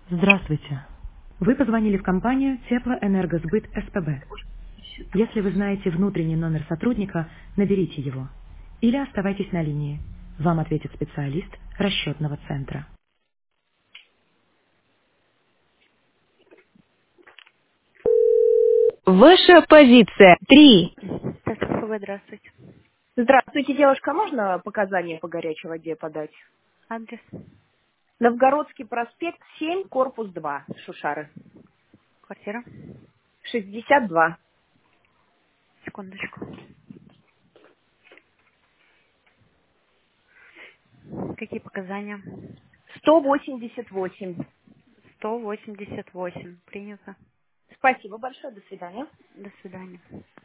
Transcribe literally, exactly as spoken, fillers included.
Здравствуйте. Вы позвонили в компанию Теплоэнергосбыт СПБ. Если вы знаете внутренний номер сотрудника, наберите его. Или оставайтесь на линии. Вам ответит специалист расчетного центра. Ваша позиция. Три. ТСФВ, здравствуйте. Здравствуйте, девушка. Можно показания по горячей воде подать? Адрес, Новгородский проспект, семь, корпус два, Шушары. квартира. шестьдесят два. Секундочку. Какие показания? сто восемьдесят восемь. сто восемьдесят восемь. Принято. Спасибо большое. До свидания. До свидания.